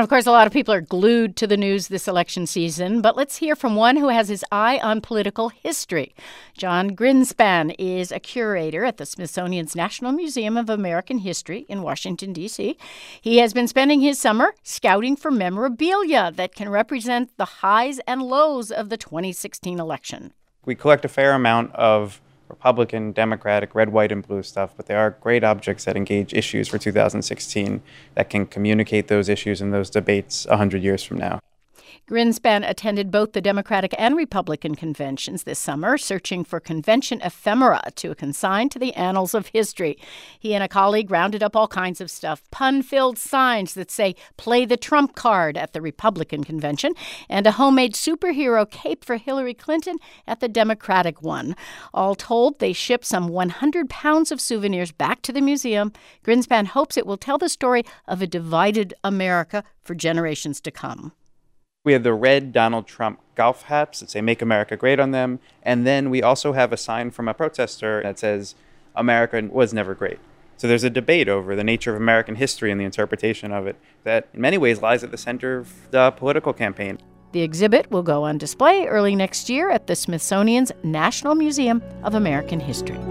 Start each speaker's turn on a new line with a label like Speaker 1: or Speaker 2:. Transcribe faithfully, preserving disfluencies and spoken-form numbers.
Speaker 1: And, of course, a lot of people are glued to the news this election season. But let's hear from one who has his eye on political history. John Grinspan is a curator at the Smithsonian's National Museum of American History in Washington, D C. He has been spending his summer scouting for memorabilia that can represent the highs and lows of the twenty sixteen election.
Speaker 2: We collect a fair amount of Republican, Democratic, red, white, and blue stuff, but there are great objects that engage issues for two thousand sixteen that can communicate those issues and those debates one hundred years from now.
Speaker 1: Grinspan attended both the Democratic and Republican conventions this summer, searching for convention ephemera to consign to the annals of history. He and a colleague rounded up all kinds of stuff, pun-filled signs that say, "Play the Trump card" at the Republican convention, and a homemade superhero cape for Hillary Clinton at the Democratic one. All told, they shipped some one hundred pounds of souvenirs back to the museum. Grinspan hopes it will tell the story of a divided America for generations to come.
Speaker 2: We have the red Donald Trump golf hats that say "Make America Great" on them. And then we also have a sign from a protester that says "America was never great." So there's a debate over the nature of American history and the interpretation of it that in many ways lies at the center of the political campaign.
Speaker 1: The exhibit will go on display early next year at the Smithsonian's National Museum of American History.